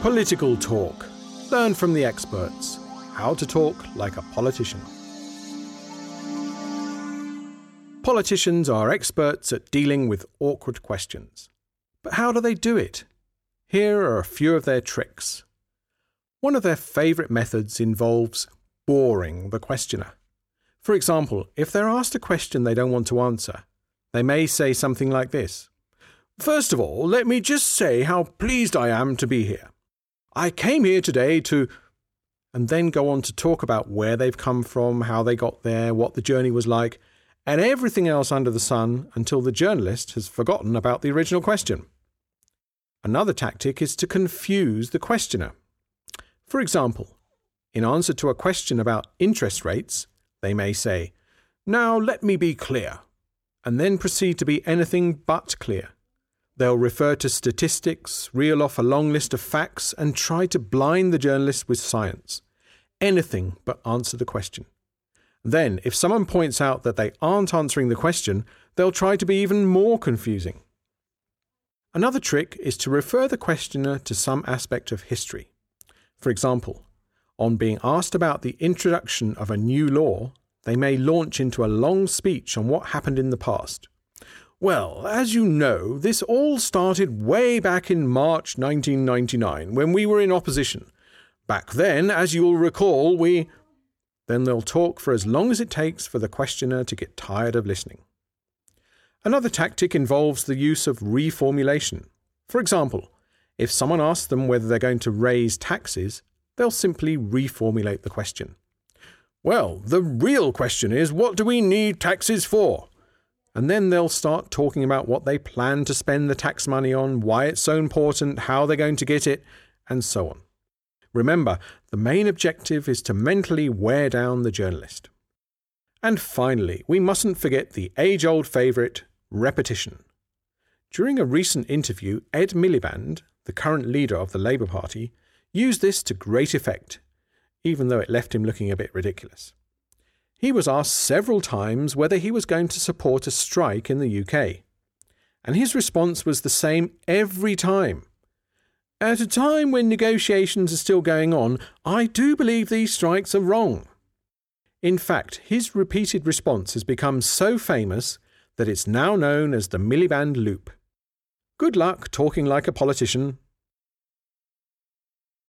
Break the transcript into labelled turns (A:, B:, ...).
A: Political talk. Learn from the experts. How to talk like a politician. Politicians are experts at dealing with awkward questions. But how do they do it? Here are a few of their tricks. One of their favourite methods involves boring the questioner. For example, if they're asked a question they don't want to answer, they may say something like this. First of all, let me just say how pleased I am to be here. I came here today to... and then go on to talk about where they've come from, how they got there, what the journey was like, and everything else under the sun until the journalist has forgotten about the original question. Another tactic is to confuse the questioner. For example, in answer to a question about interest rates, they may say, "Now let me be clear," and then proceed to be anything but clear. They'll refer to statistics, reel off a long list of facts, and try to blind the journalist with science. Anything but answer the question. Then, if someone points out that they aren't answering the question, they'll try to be even more confusing. Another trick is to refer the questioner to some aspect of history. For example, on being asked about the introduction of a new law, they may launch into a long speech on what happened in the past. Well, as you know, this all started way back in March 1999 when we were in opposition. Back then, as you'll recall, Then they'll talk for as long as it takes for the questioner to get tired of listening. Another tactic involves the use of reformulation. For example, if someone asks them whether they're going to raise taxes, they'll simply reformulate the question. Well, the real question is, what do we need taxes for? And then they'll start talking about what they plan to spend the tax money on, why it's so important, how they're going to get it, and so on. Remember, the main objective is to mentally wear down the journalist. And finally, we mustn't forget the age-old favourite, repetition. During a recent interview, Ed Miliband, the current leader of the Labour Party, used this to great effect, even though it left him looking a bit ridiculous. He was asked several times whether he was going to support a strike in the UK. And his response was the same every time. At a time when negotiations are still going on, I do believe these strikes are wrong. In fact, his repeated response has become so famous that it's now known as the Miliband loop. Good luck talking like a politician.